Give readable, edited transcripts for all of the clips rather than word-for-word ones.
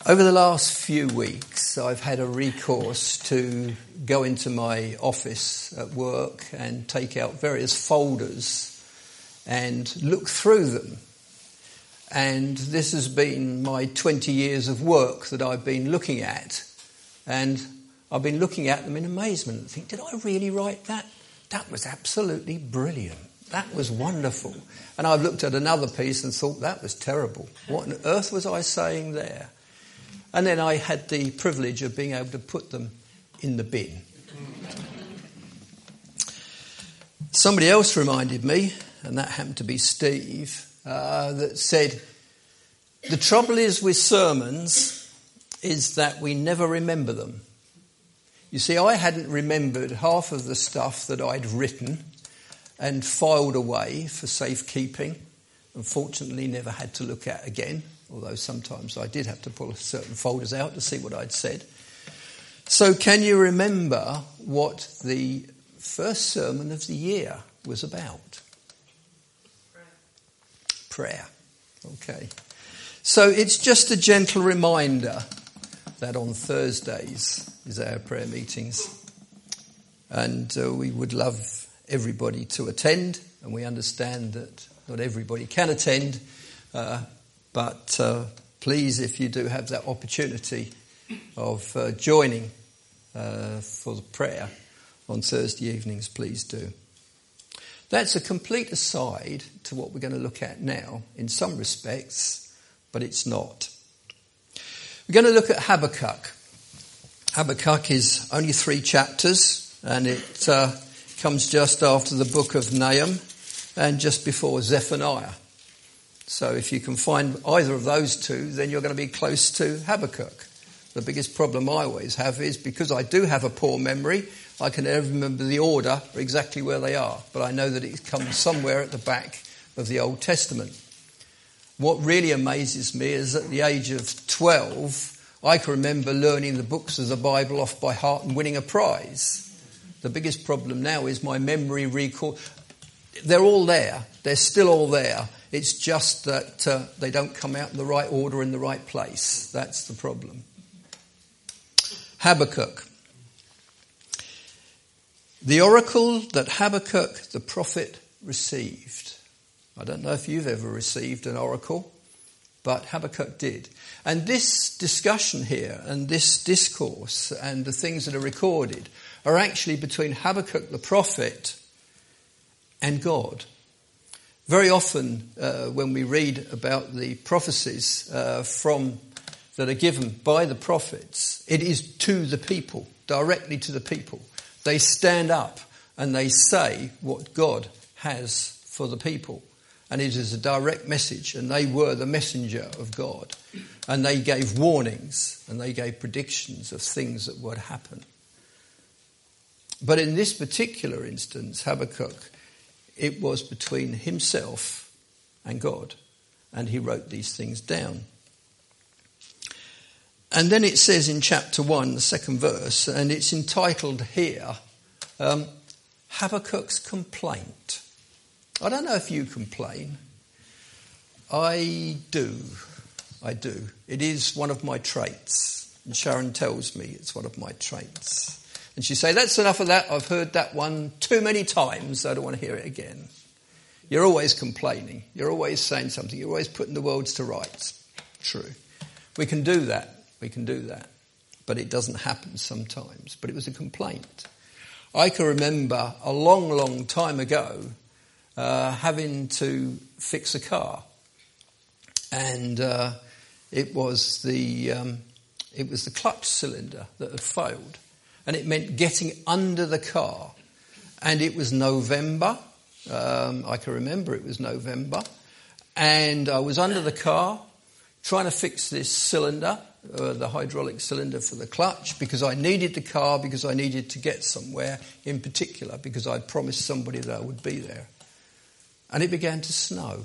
Over the last few weeks, I've had a recourse to go into my office at work and take out various folders and look through them. And this has been my 20 years of work that I've been looking at. And I've been looking at them in amazement and think, did I really write that? That was absolutely brilliant. That was wonderful. And I've looked at another piece and thought, that was terrible. What on earth was I saying there? And then I had the privilege of being able to put them in the bin. Somebody else reminded me, and that happened to be Steve, that said, the trouble is with sermons is that we never remember them. You see, I hadn't remembered half of the stuff that I'd written and filed away for safekeeping. Unfortunately, never had to look at again. Although sometimes I did have to pull certain folders out to see what I'd said. So can you remember what the first sermon of the year was about? Prayer. Okay. So it's just a gentle reminder that on Thursdays is our prayer meetings. And we would love everybody to attend. And we understand that not everybody can attend. But please, if you do have that opportunity of joining for the prayer on Thursday evenings, please do. That's a complete aside to what we're going to look at now in some respects, but it's not. We're going to look at Habakkuk. Habakkuk is only 3 chapters, and it comes just after the book of Nahum and just before Zephaniah. So if you can find either of those two, then you're going to be close to Habakkuk. The biggest problem I always have is because I do have a poor memory, I can never remember the order or exactly where they are. But I know that it comes somewhere at the back of the Old Testament. What really amazes me is at the age of 12, I can remember learning the books of the Bible off by heart and winning a prize. The biggest problem now is my memory recall. They're all there. They're still all there. It's just that they don't come out in the right order in the right place. That's the problem. Habakkuk. The oracle that Habakkuk the prophet received. I don't know if you've ever received an oracle, but Habakkuk did. And this discussion here and this discourse and the things that are recorded are actually between Habakkuk the prophet and God. Very often when we read about the prophecies that are given by the prophets, it is to the people, directly to the people. They stand up and they say what God has for the people. And it is a direct message, and they were the messenger of God. And they gave warnings and they gave predictions of things that would happen. But in this particular instance, Habakkuk, it was between himself and God. And he wrote these things down. And then it says in chapter 1, the second verse, and it's entitled here, Habakkuk's Complaint. I don't know if you complain. I do. It is one of my traits. And Sharon tells me it's one of my traits. And she say, that's enough of that. I've heard that one too many times. I don't want to hear it again. You're always complaining. You're always saying something. You're always putting the world to rights. True. We can do that. But it doesn't happen sometimes. But it was a complaint. I can remember a long, long time ago having to fix a car. And it was the clutch cylinder that had failed. And it meant getting under the car. And it was November. I can remember it was November. And I was under the car trying to fix this cylinder, the hydraulic cylinder for the clutch, because I needed the car, because I needed to get somewhere in particular, because I'd promised somebody that I would be there. And it began to snow.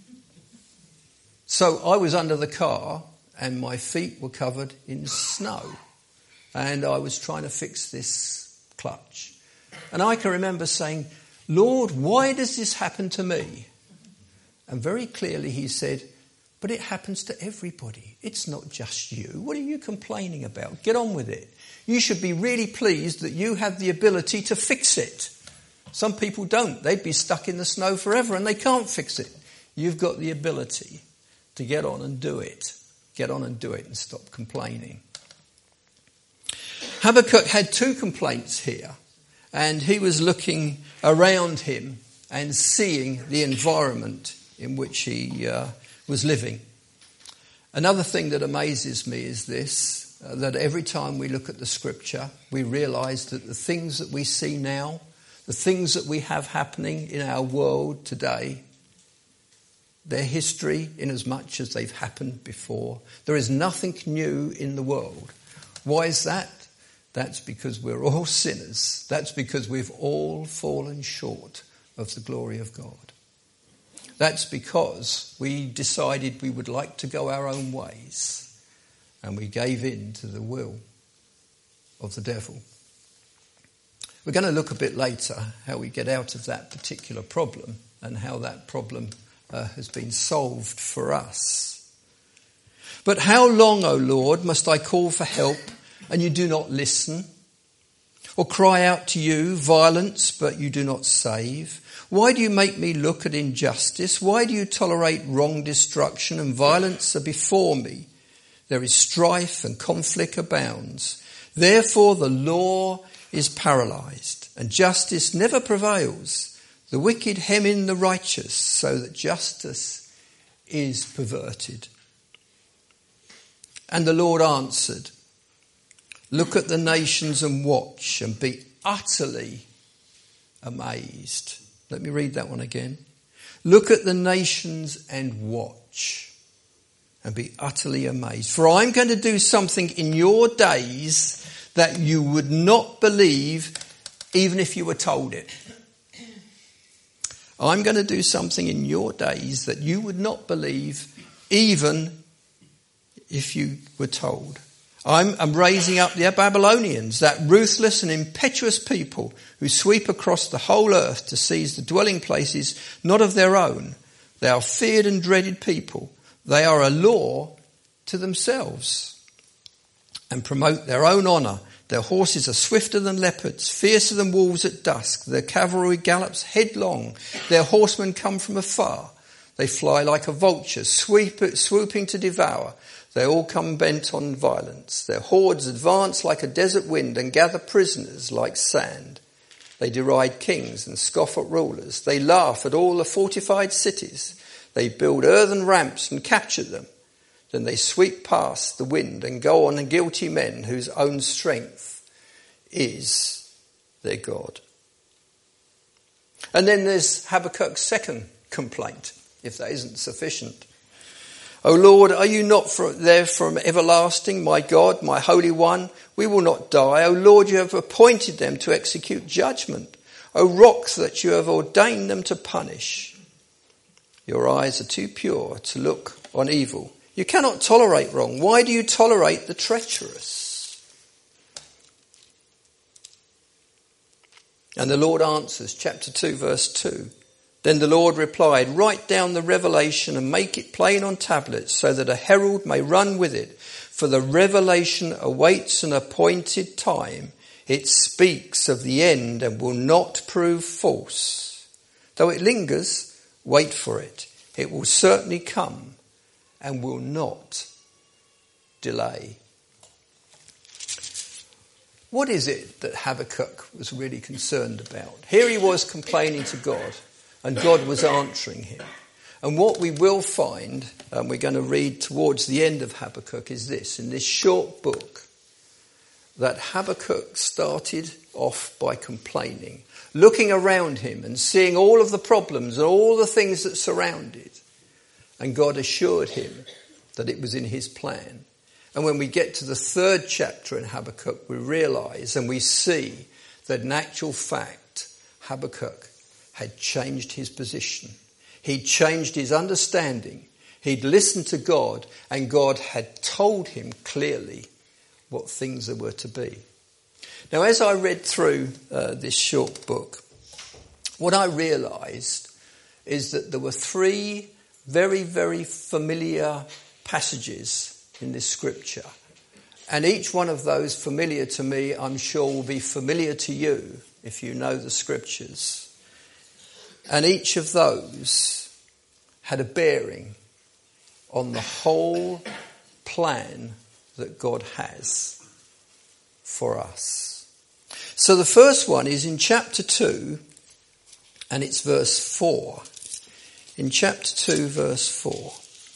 So I was under the car and my feet were covered in snow. And I was trying to fix this clutch. And I can remember saying, Lord, why does this happen to me? And very clearly he said, but it happens to everybody. It's not just you. What are you complaining about? Get on with it. You should be really pleased that you have the ability to fix it. Some people don't. They'd be stuck in the snow forever and they can't fix it. You've got the ability to get on and do it. Get on and do it and stop complaining. Habakkuk had two complaints here, and he was looking around him and seeing the environment in which he was living. Another thing that amazes me is this, that every time we look at the scripture, we realise that the things that we see now, the things that we have happening in our world today, they're history in as much as they've happened before. There is nothing new in the world. Why is that? That's because we're all sinners. That's because we've all fallen short of the glory of God. That's because we decided we would like to go our own ways and we gave in to the will of the devil. We're going to look a bit later how we get out of that particular problem and how that problem has been solved for us. But how long, O Lord, must I call for help and you do not listen? Or cry out to you, violence, but you do not save? Why do you make me look at injustice? Why do you tolerate wrong destruction and violence are before me? There is strife and conflict abounds. Therefore the law is paralysed and justice never prevails. The wicked hem in the righteous so that justice is perverted. And the Lord answered, look at the nations and watch and be utterly amazed. Let me read that one again. Look at the nations and watch and be utterly amazed. For I'm going to do something in your days that you would not believe even if you were told it. I'm going to do something in your days that you would not believe even if you were told. I'm raising up the Babylonians, that ruthless and impetuous people who sweep across the whole earth to seize the dwelling places not of their own. They are feared and dreaded people. They are a law to themselves and promote their own honour. Their horses are swifter than leopards, fiercer than wolves at dusk. Their cavalry gallops headlong. Their horsemen come from afar. They fly like a vulture, swooping to devour. They all come bent on violence. Their hordes advance like a desert wind and gather prisoners like sand. They deride kings and scoff at rulers. They laugh at all the fortified cities. They build earthen ramps and capture them. Then they sweep past the wind and go on guilty men whose own strength is their God. And then there's Habakkuk's second complaint, if that isn't sufficient. O Lord, are you not there from everlasting, my God, my Holy One? We will not die. O Lord, you have appointed them to execute judgment. O rock, that you have ordained them to punish. Your eyes are too pure to look on evil. You cannot tolerate wrong. Why do you tolerate the treacherous? And the Lord answers, chapter 2, verse 2. Then the Lord replied, write down the revelation and make it plain on tablets so that a herald may run with it. For the revelation awaits an appointed time. It speaks of the end and will not prove false. Though it lingers, wait for it. It will certainly come and will not delay. What is it that Habakkuk was really concerned about? Here he was complaining to God. And God was answering him. And what we will find, and we're going to read towards the end of Habakkuk, is this. In this short book, that Habakkuk started off by complaining, looking around him and seeing all of the problems and all the things that surrounded. And God assured him that it was in his plan. And when we get to the third chapter in Habakkuk, we realise and we see that in actual fact, Habakkuk had changed his position. He'd changed his understanding. He'd listened to God, and God had told him clearly what things there were to be. Now, as I read through this short book, what I realised is that there were three very, very familiar passages in this scripture. And each one of those familiar to me, I'm sure, will be familiar to you if you know the scriptures. And each of those had a bearing on the whole plan that God has for us. So the first one is in chapter 2, and it's verse 4. In chapter 2, verse 4.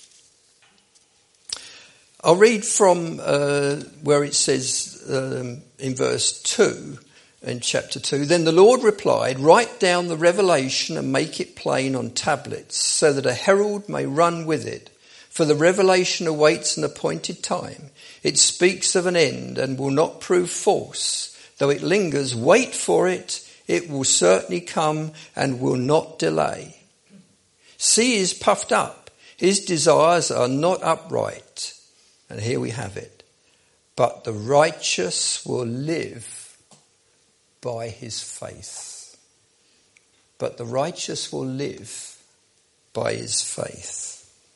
I'll read from where it says in verse 2 in chapter 2. Then the Lord replied, write down the revelation and make it plain on tablets so that a herald may run with it. For the revelation awaits an appointed time. It speaks of an end and will not prove false. Though it lingers, wait for it. It will certainly come and will not delay. See, he is puffed up. His desires are not upright. And here we have it. But the righteous will live by his faith. But the righteous will live by his faith.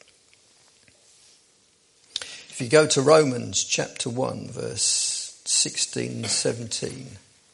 If you go to Romans chapter 1, verse 16 and 17.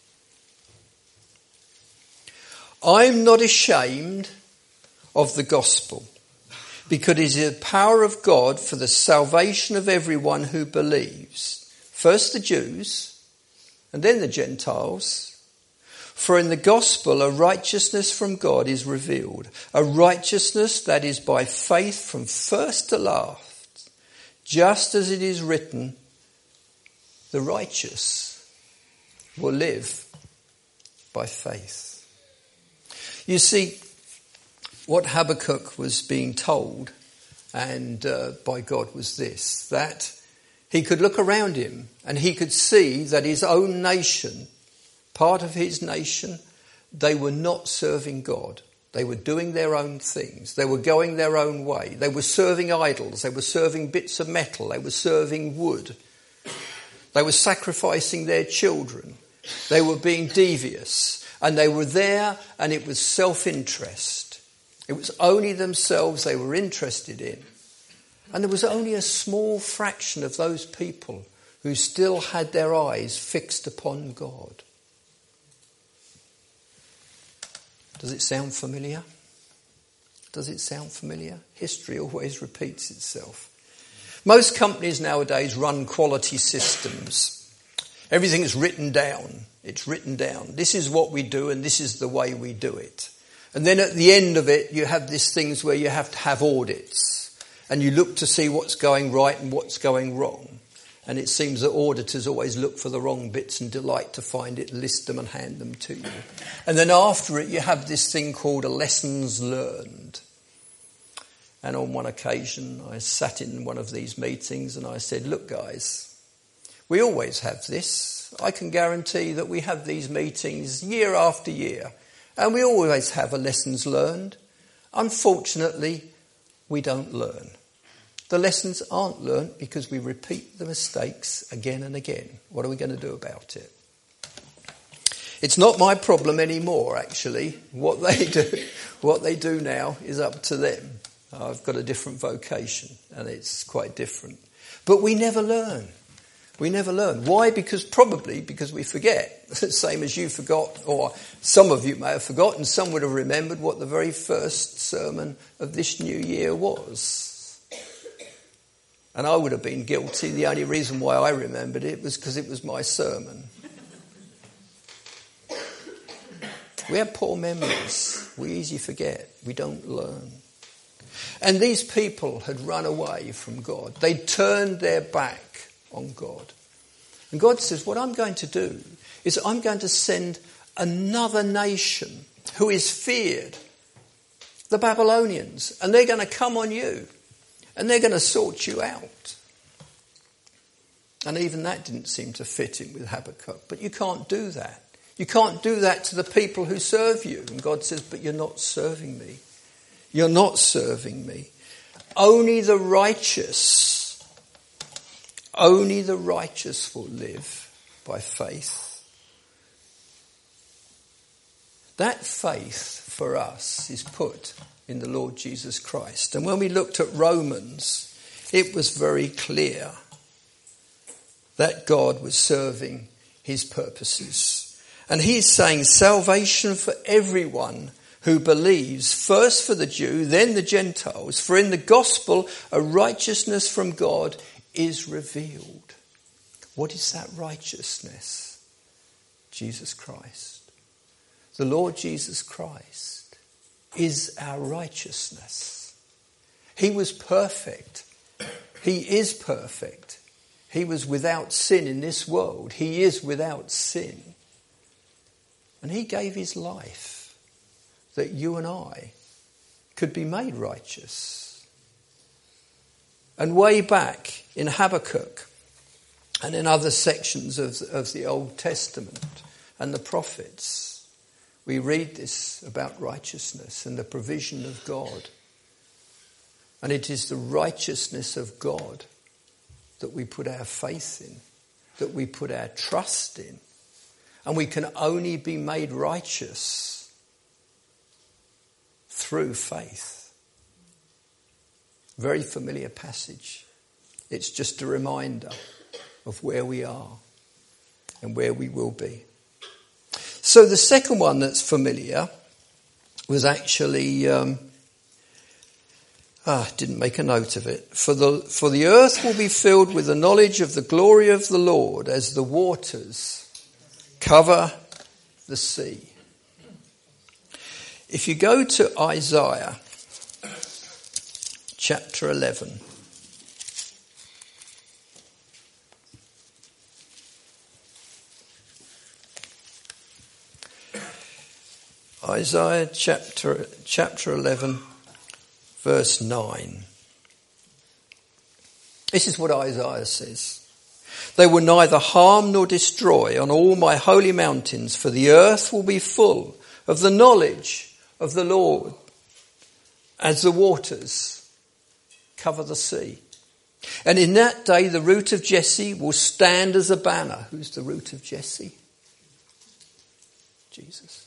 I'm not ashamed of the gospel, because it is the power of God for the salvation of everyone who believes. First the Jews, and then the Gentiles. For in the gospel a righteousness from God is revealed, a righteousness that is by faith from first to last. Just as it is written, the righteous will live by faith. You see, what Habakkuk was being told and by God was this, that he could look around him and he could see that his own nation, part of his nation, they were not serving God. They were doing their own things. They were going their own way. They were serving idols. They were serving bits of metal. They were serving wood. They were sacrificing their children. They were being devious. And they were there, and it was self-interest. It was only themselves they were interested in. And there was only a small fraction of those people who still had their eyes fixed upon God. Does it sound familiar? Does it sound familiar? History always repeats itself. Most companies nowadays run quality systems. Everything is written down. It's written down. This is what we do and this is the way we do it. And then at the end of it, you have these things where you have to have audits. And you look to see what's going right and what's going wrong. And it seems that auditors always look for the wrong bits and delight to find it, list them and hand them to you. And then after it, you have this thing called a lessons learned. And on one occasion, I sat in one of these meetings and I said, look guys, we always have this. I can guarantee that we have these meetings year after year. And we always have a lessons learned. Unfortunately, we don't learn. The lessons aren't learnt because we repeat the mistakes again and again. What are we going to do about it? It's not my problem anymore, actually. What they do now is up to them. I've got a different vocation and it's quite different. But we never learn. We never learn. Why? Probably because we forget. Same as you forgot, or some of you may have forgotten, some would have remembered what the very first sermon of this new year was. And I would have been guilty. The only reason why I remembered it was because it was my sermon. We have poor memories. We easily forget. We don't learn. And these people had run away from God. They turned their back on God. And God says, what I'm going to do is I'm going to send another nation who is feared, the Babylonians, and they're going to come on you. And they're going to sort you out. And even that didn't seem to fit in with Habakkuk. But you can't do that. You can't do that to the people who serve you. And God says, but you're not serving me. You're not serving me. Only the righteous will live by faith. That faith for us is put in the Lord Jesus Christ. And when we looked at Romans, it was very clear that God was serving his purposes. And he is saying salvation for everyone who believes, first for the Jew, then the Gentiles. For in the gospel, a righteousness from God is revealed. What is that righteousness? Jesus Christ. The Lord Jesus Christ is our righteousness. He was perfect. He is perfect. He was without sin in this world. He is without sin. And he gave his life that you and I could be made righteous. And way back in Habakkuk and in other sections of the Old Testament and the prophets, we read this about righteousness and the provision of God. And it is the righteousness of God that we put our faith in, that we put our trust in. And we can only be made righteous through faith. Very familiar passage. It's just a reminder of where we are and where we will be. So the second one that's familiar was actually, didn't make a note of it. For the earth will be filled with the knowledge of the glory of the Lord as the waters cover the sea. If you go to Isaiah chapter 11. Isaiah chapter 11, verse 9. This is what Isaiah says. They will neither harm nor destroy on all my holy mountains, for the earth will be full of the knowledge of the Lord as the waters cover the sea. And in that day the root of Jesse will stand as a banner. Who's the root of Jesse? Jesus.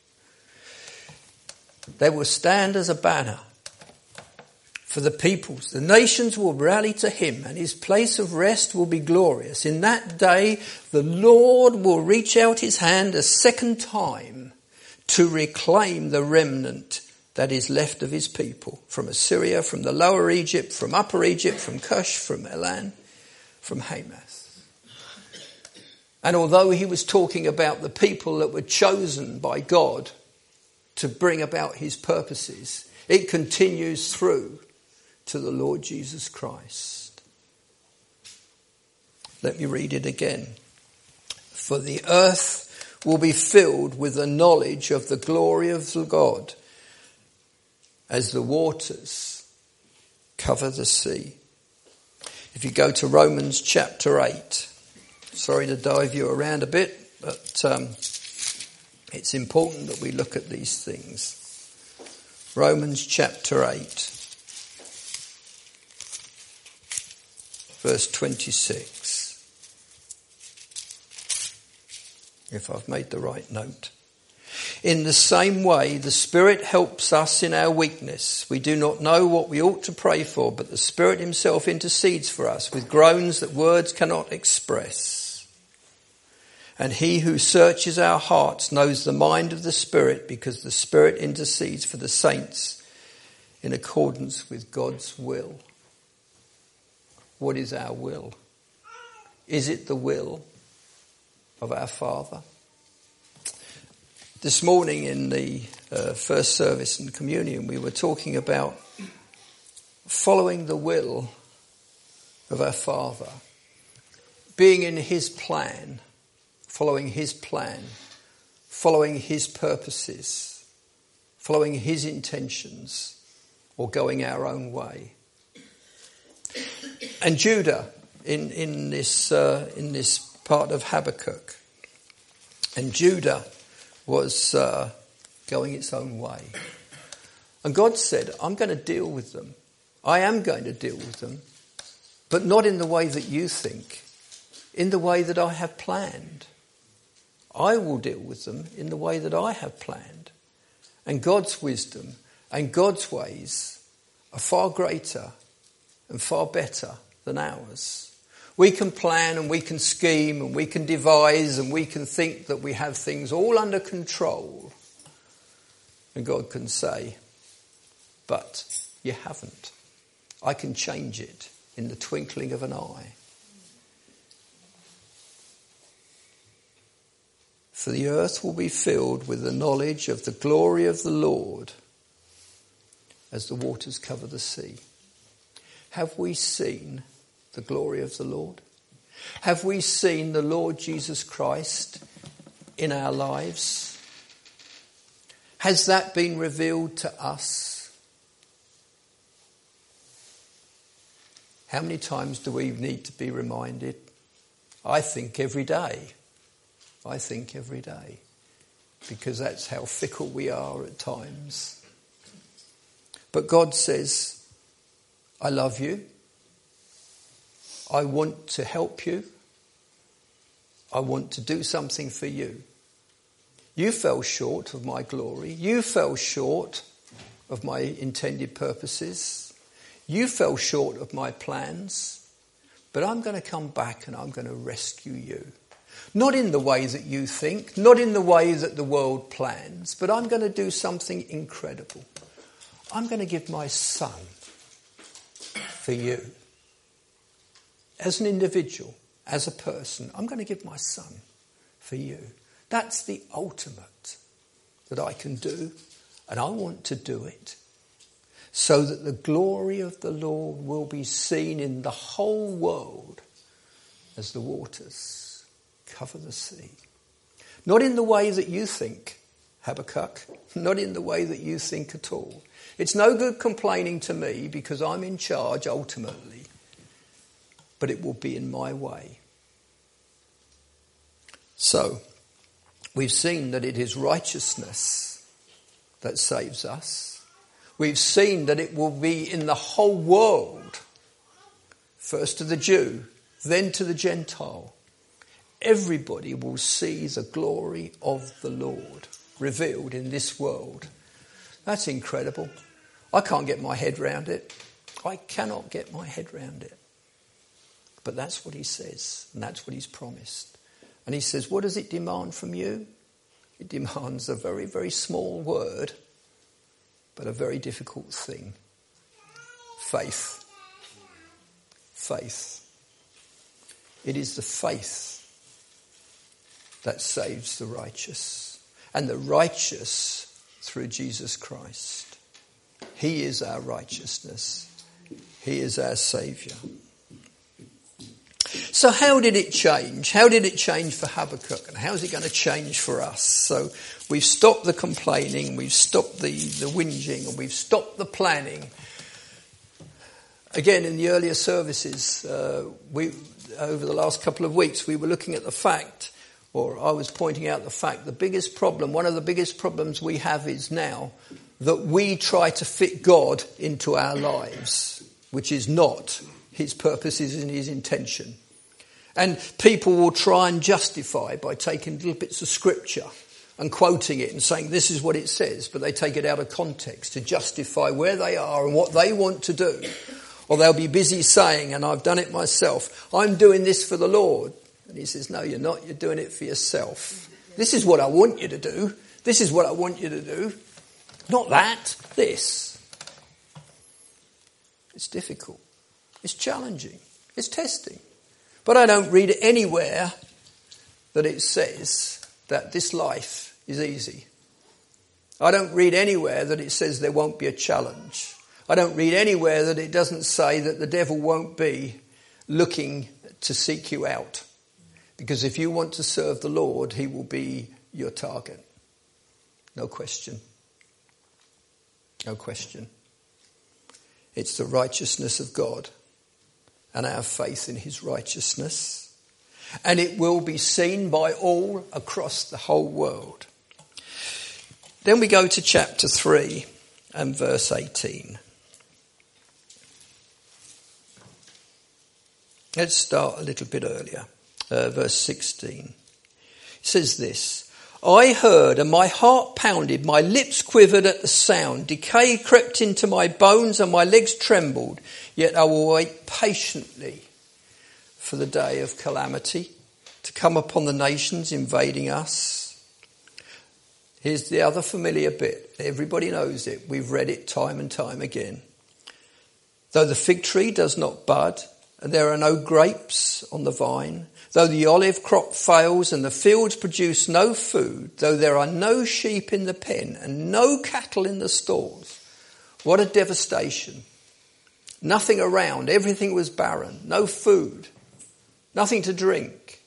They will stand as a banner for the peoples. The nations will rally to him, and his place of rest will be glorious. In that day, the Lord will reach out his hand a second time to reclaim the remnant that is left of his people. From Assyria, from the lower Egypt, from upper Egypt, from Cush, from Elan, from Hamath. And although he was talking about the people that were chosen by God to bring about his purposes, it continues through to the Lord Jesus Christ. Let me read it again. For the earth will be filled with the knowledge of the glory of the God as the waters cover the sea. If you go to Romans chapter 8, sorry to dive you around a bit, but it's important that we look at these things. Romans chapter 8. Verse 26. If I've made the right note. In the same way, the Spirit helps us in our weakness. We do not know what we ought to pray for, but the Spirit himself intercedes for us with groans that words cannot express. And he who searches our hearts knows the mind of the Spirit, because the Spirit intercedes for the saints in accordance with God's will. What is our will? Is it the will of our Father? This morning in the first service and communion, we were talking about following the will of our Father, being in his plan, following his purposes, following his intentions, or going our own way. And Judah in this part of Habakkuk, and Judah was going its own way. And God said, I'm going to deal with them. I am going to deal with them, but not in the way that you think, in the way that I have planned. I will deal with them in the way that I have planned. And God's wisdom and God's ways are far greater and far better than ours. We can plan and we can scheme and we can devise and we can think that we have things all under control. And God can say, but you haven't. I can change it in the twinkling of an eye. For the earth will be filled with the knowledge of the glory of the Lord as the waters cover the sea. Have we seen the glory of the Lord? Have we seen the Lord Jesus Christ in our lives? Has that been revealed to us? How many times do we need to be reminded? I think every day. I think every day. Because that's how fickle we are at times. But God says, I love you. I want to help you. I want to do something for you. You fell short of my glory. You fell short of my intended purposes. You fell short of my plans. But I'm going to come back and I'm going to rescue you. Not in the way that you think, not in the way that the world plans, but I'm going to do something incredible. I'm going to give my son for you. As an individual, as a person, I'm going to give my son for you. That's the ultimate that I can do, and I want to do it so that the glory of the Lord will be seen in the whole world as the waters cover the sea. Not in the way that you think, Habakkuk, not in the way that you think at all. It's no good complaining to me because I'm in charge ultimately, but it will be in my way. So, we've seen that it is righteousness that saves us. We've seen that it will be in the whole world, first to the Jew, then to the Gentile. Everybody will see the glory of the Lord revealed in this world. That's incredible. I can't get my head round it. I cannot get my head round it. But that's what he says, and that's what he's promised. And he says, what does it demand from you? It demands a very, very small word, but a very difficult thing. Faith. Faith. It is the faith that saves the righteous, and the righteous through Jesus Christ. He is our righteousness. He is our Saviour. So how did it change? How did it change for Habakkuk? And how is it going to change for us? So we've stopped the complaining, we've stopped the whinging, and we've stopped the planning. Again, in the earlier services, over the last couple of weeks, we were looking at the fact, or I was pointing out the fact, one of the biggest problems we have is now that we try to fit God into our lives, which is not his purposes and his intention. And people will try and justify by taking little bits of scripture and quoting it and saying this is what it says, but they take it out of context to justify where they are and what they want to do. Or they'll be busy saying, and I've done it myself, I'm doing this for the Lord. And he says, no, you're not. You're doing it for yourself. This is what I want you to do. This is what I want you to do. Not that, this. It's difficult. It's challenging. It's testing. But I don't read anywhere that it says that this life is easy. I don't read anywhere that it says there won't be a challenge. I don't read anywhere that it doesn't say that the devil won't be looking to seek you out. Because if you want to serve the Lord, he will be your target. No question. No question. It's the righteousness of God and our faith in his righteousness. And it will be seen by all across the whole world. Then we go to chapter 3 and verse 18. Let's start a little bit earlier. Verse 16. It says this, I heard, and my heart pounded, my lips quivered at the sound. Decay crept into my bones and my legs trembled. Yet I will wait patiently for the day of calamity to come upon the nations invading us. Here's the other familiar bit. Everybody knows it. We've read it time and time again. Though the fig tree does not bud, and there are no grapes on the vine, though the olive crop fails and the fields produce no food, though there are no sheep in the pen and no cattle in the stalls. What a devastation. Nothing around. Everything was barren. No food. Nothing to drink.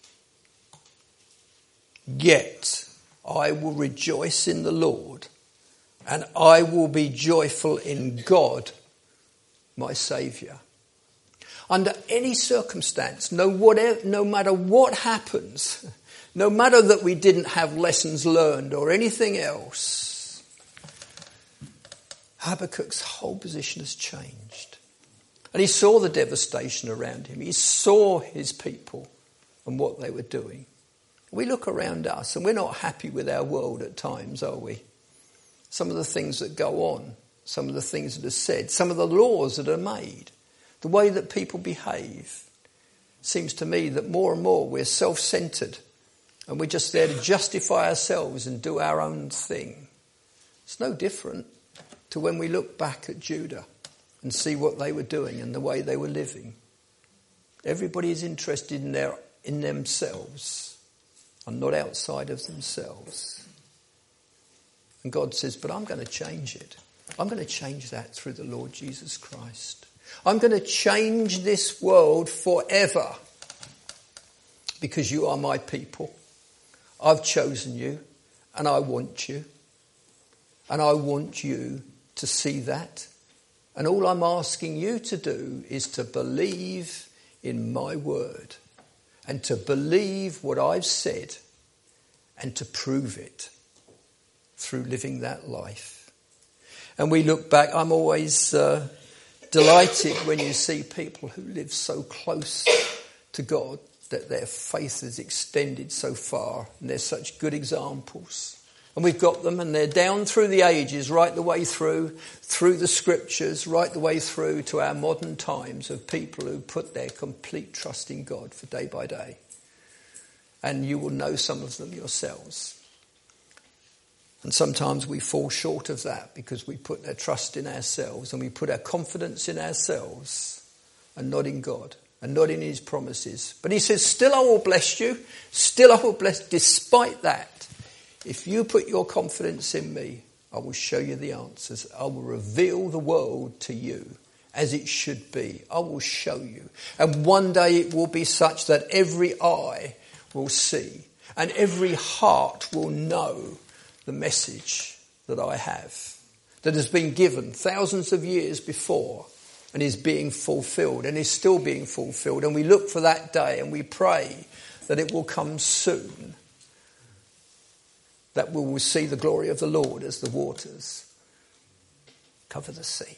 Yet I will rejoice in the Lord, and I will be joyful in God, my Saviour. Under any circumstance, no matter what happens, no matter that we didn't have lessons learned or anything else, Habakkuk's whole position has changed. And he saw the devastation around him. He saw his people and what they were doing. We look around us and we're not happy with our world at times, are we? Some of the things that go on, some of the things that are said, some of the laws that are made, the way that people behave. Seems to me that more and more we're self-centred and we're just there to justify ourselves and do our own thing. It's no different to when we look back at Judah and see what they were doing and the way they were living. Everybody is interested in themselves and not outside of themselves. And God says, but I'm going to change it. I'm going to change that through the Lord Jesus Christ. I'm going to change this world forever because you are my people. I've chosen you and I want you. And I want you to see that. And all I'm asking you to do is to believe in my word and to believe what I've said and to prove it through living that life. And we look back, I'm always delighted when you see people who live so close to God that their faith is extended so far and they're such good examples. And we've got them and they're down through the ages, right the way through the scriptures, right the way through to our modern times of people who put their complete trust in God for day by day. And you will know some of them yourselves. And sometimes we fall short of that because we put our trust in ourselves and we put our confidence in ourselves and not in God and not in his promises. But he says, still I will bless you. Still I will bless. Despite that, if you put your confidence in me, I will show you the answers. I will reveal the world to you as it should be. I will show you. And one day it will be such that every eye will see and every heart will know the message that I have, that has been given thousands of years before and is being fulfilled and is still being fulfilled. And we look for that day and we pray that it will come soon, that we will see the glory of the Lord as the waters cover the sea.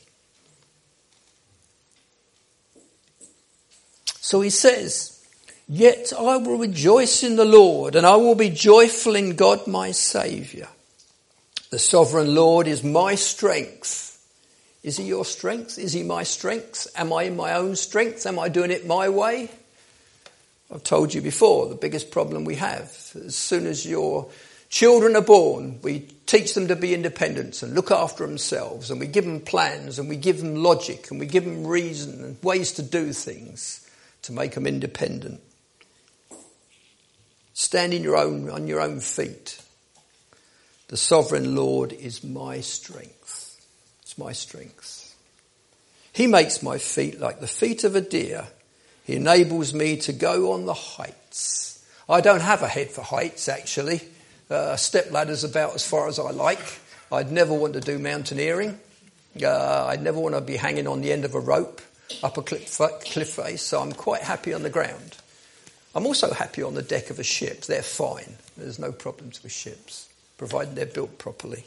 So he says, yet I will rejoice in the Lord and I will be joyful in God my Saviour. The sovereign Lord is my strength. Is he your strength? Is he my strength? Am I in my own strength? Am I doing it my way? I've told you before, the biggest problem we have, as soon as your children are born, we teach them to be independent and look after themselves, and we give them plans and we give them logic and we give them reason and ways to do things to make them independent. Stand on your own feet. The sovereign Lord is my strength. It's my strength. He makes my feet like the feet of a deer. He enables me to go on the heights. I don't have a head for heights, actually. Step ladder's about as far as I like. I'd never want to do mountaineering. I'd never want to be hanging on the end of a rope up a cliff face, so I'm quite happy on the ground. I'm also happy on the deck of a ship. They're fine. There's no problems with ships, provided they're built properly.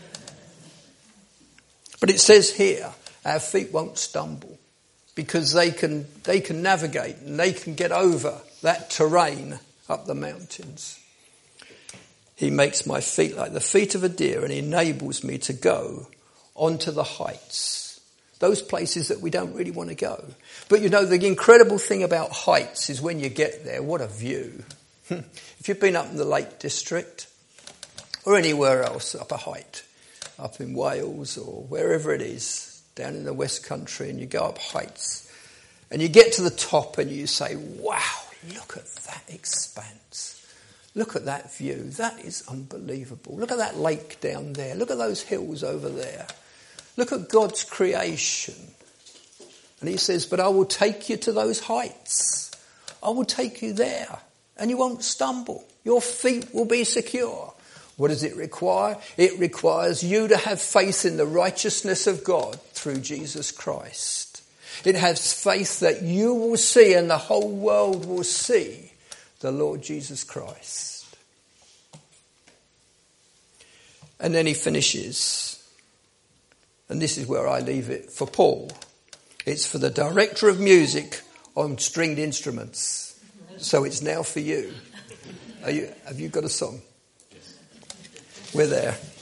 But it says here, our feet won't stumble because they can navigate and they can get over that terrain up the mountains. He makes my feet like the feet of a deer, and he enables me to go onto the heights. Those places that we don't really want to go. But you know, the incredible thing about heights is when you get there, what a view. If you've been up in the Lake District or anywhere else up a height, up in Wales or wherever it is, down in the West Country, and you go up heights and you get to the top and you say, wow, look at that expanse. Look at that view. That is unbelievable. Look at that lake down there. Look at those hills over there. Look at God's creation. And he says, but I will take you to those heights. I will take you there. And you won't stumble. Your feet will be secure. What does it require? It requires you to have faith in the righteousness of God through Jesus Christ. It has faith that you will see and the whole world will see the Lord Jesus Christ. And then he finishes, and this is where I leave it for Paul. It's for the director of music on stringed instruments. So it's now for you. Have you got a song? We're there.